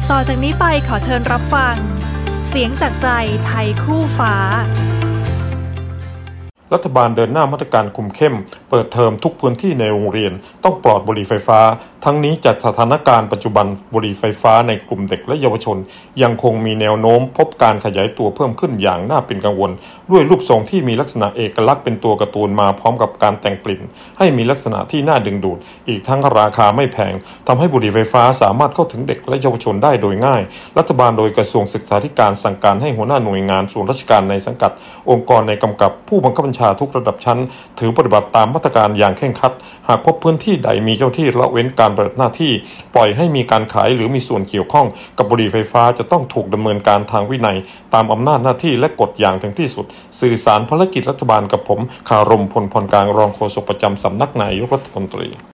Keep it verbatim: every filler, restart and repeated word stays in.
ต่อจากนี้ไปขอเชิญรับฟังเสียงจากใจไทยคู่ฟ้ารัฐบาลเดินหน้ามาตรการคุมเข้มเปิดเทอมทุกพื้นที่ในโรงเรียนต้องปลอดบุหรี่ไฟฟ้าทั้งนี้จากสถานการณ์ปัจจุบันบุหรี่ไฟฟ้าในกลุ่มเด็กและเยาวชนยังคงมีแนวโน้มพบการขยายตัวเพิ่มขึ้นอย่างน่าเป็นกังวลด้วยรูปทรงที่มีลักษณะเอกลักษณ์เป็นตัวการ์ตูนมาพร้อมกับการแต่งกลิ่นให้มีลักษณะที่น่าดึงดูดอีกทั้งราคาไม่แพงทำให้บุหรี่ไฟฟ้าสามารถเข้าถึงเด็กและเยาวชนได้โดยง่ายรัฐบาลโดยกระทรวงศึกษาธิการสั่งการให้หัวหน้าหน่วยงานส่วนราชการในสังกัดองค์กรในกำกับผู้บังคับบัญชาทุกระดับชั้นถือปฏิบัติตามมาตรการอย่างเคร่งครัดหากพบพื้นที่ใดมีเจ้าที่ละเว้นการปฏิบัติหน้าที่ปล่อยให้มีการขายหรือมีส่วนเกี่ยวข้องกับบุหรี่ไฟฟ้าจะต้องถูกดำเนินการทางวินัยตามอำนาจหน้าที่และกฎอย่างถึงที่สุดสื่อสารภารกิจรัฐบาลกับผมคารมพลพรกลางรองโฆษกประจำสำนักนายกรัฐมนตรี